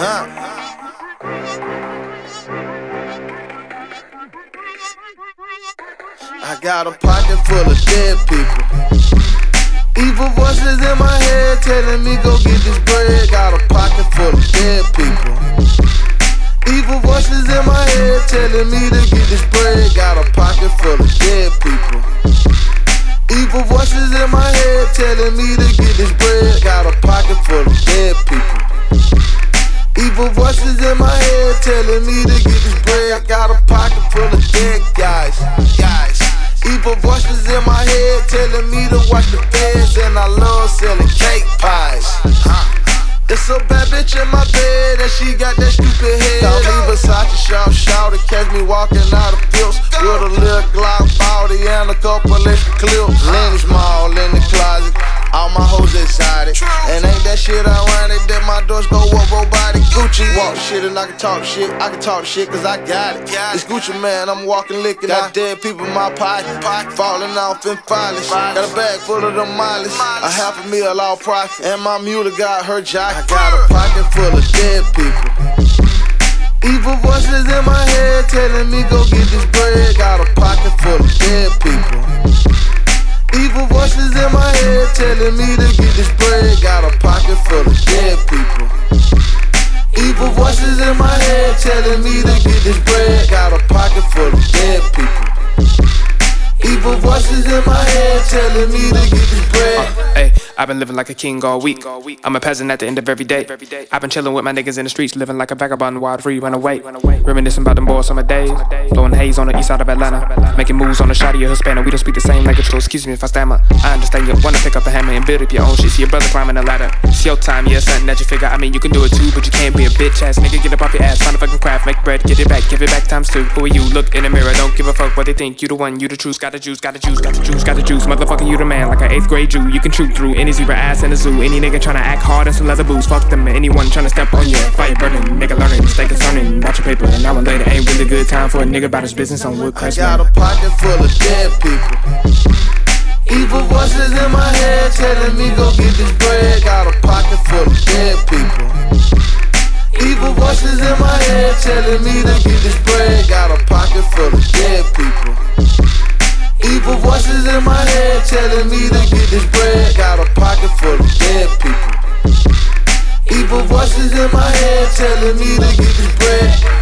I got a pocket full of dead people. Evil voices in my head telling me go get this bread. Got a pocket full of dead people. Evil voices in my head telling me to get this bread. Got a pocket full of dead people. Evil voices in my head telling me to get this bread. Got a pocket full of dead people. Evil voices in my head telling me to get this bread. Got a pocket full of dead guys. Evil voices in my head telling me to watch the feds, and I love selling cake pies. It's a bad bitch in my bed, and she got that stupid head. Call me Versace shop, shout to catch me walking out of pills with a little Glock 40 and a couple extra clips. Lenny's Mall in the closet, all my hoes excited. And ain't that shit ironic that my doors go up robotic? Gucci walk shit and I can talk shit. I can talk shit cause I got it. It's Gucci man, I'm walking licking. Got dead people in my pocket, falling off in filings. Got a bag full of them mileage, $500,000 all profit. And my mule got her jockey. I got a pocket full of dead people. Evil voices in my head telling me go get this bread. Got a pocket full of dead people. Evil voices in my head telling me to get this bread. Got a pocket full of dead people. Evil voices in my head telling me to get this bread. Got a pocket full of dead people. Evil voices in my head telling me to get this bread. I've been living like a king all week. I'm a peasant at the end of every day. I've been chilling with my niggas in the streets, living like a vagabond, wild free, run away. Reminiscing about them boys summer days, blowing haze on the east side of Atlanta, making moves on the shawty of Hispanic. We don't speak the same language, so excuse me if I stammer. I understand you wanna pick up a hammer and build up your own shit. See your brother climbing the ladder. It's your time, yeah, something that you figure. I mean, you can do it too, but you can't be a bitch ass nigga. Get up off your ass, find a fucking craft, make bread, get it back, give it back times two. Who are you? Look in the mirror, don't give a fuck what they think. You the one, you the truth, got the juice, got the juice, got the juice, got the juice. Motherfucker, you the man, like an 8th grade Jew. You can shoot through any zebra ass in the zoo. Any nigga tryna act hard and some leather boots. Fuck them, anyone tryna step on you. Fire burning, nigga learning, stay concerning. Watch your paper, and now and later ain't really good time for a nigga about his business on Woodcrest. I got a pocket full of dead people. Evil voices in my head telling me go get this bread. Got a pocket full of dead people. Evil voices in my head telling me to get this bread. Got a pocket full of dead people. Evil voices in my head telling me to get this bread. Got a pocket full of dead people. Evil voices in my head telling me to get this bread.